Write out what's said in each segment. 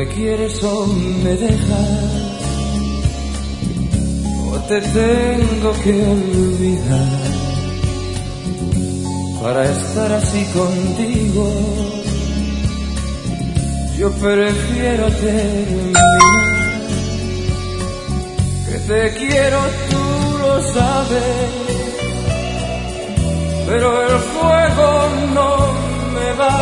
me quieres o me dejas, o te tengo que olvidar para estar así contigo. Yo prefiero terminar. Que te quiero, tú lo sabes, pero el fuego no me va,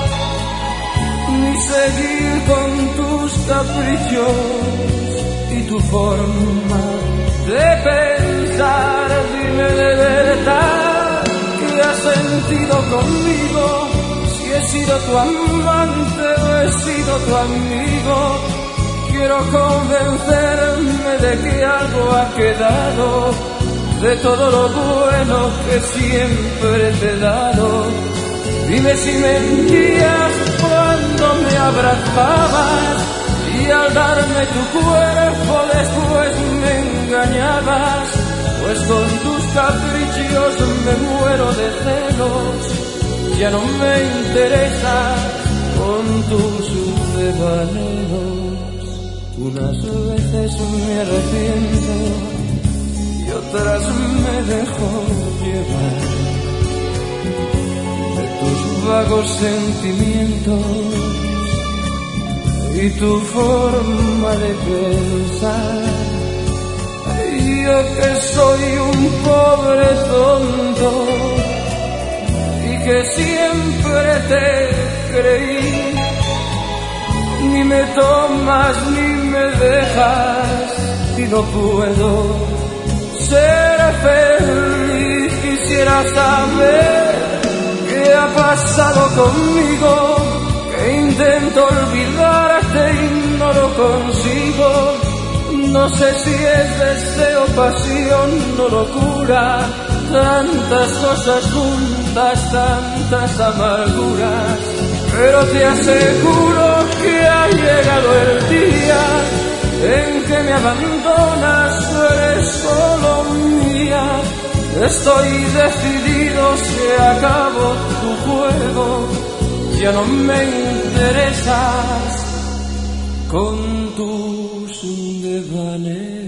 ni seguir con tus caprichos y tu forma de pensar. Dime de verdad qué has sentido conmigo, si he sido tu amante o he sido tu amigo. Quiero convencerme de que algo ha quedado de todo lo bueno que siempre te he dado. Dime si mentías cuando me abrazabas y al darme tu cuerpo después me engañabas, pues con tus caprichos me muero de celos. Ya no me interesa con tus devaneos. Unas veces me arrepiento y otras me dejo llevar de tus vagos sentimientos y tu forma de pensar. Yo que soy un pobre tonto y que siempre te creí, ni me tomas ni me dejas y no puedo ser feliz. Quisiera saber qué ha pasado conmigo, que intento olvidarte y no lo consigo. No sé si es deseo, pasión o locura, tantas cosas juntas, tantas amarguras. Pero te aseguro que ha llegado el día en que me abandonas, eres solo mía. Estoy decidido, se acabó tu juego, ya no me interesas con tus devaneos.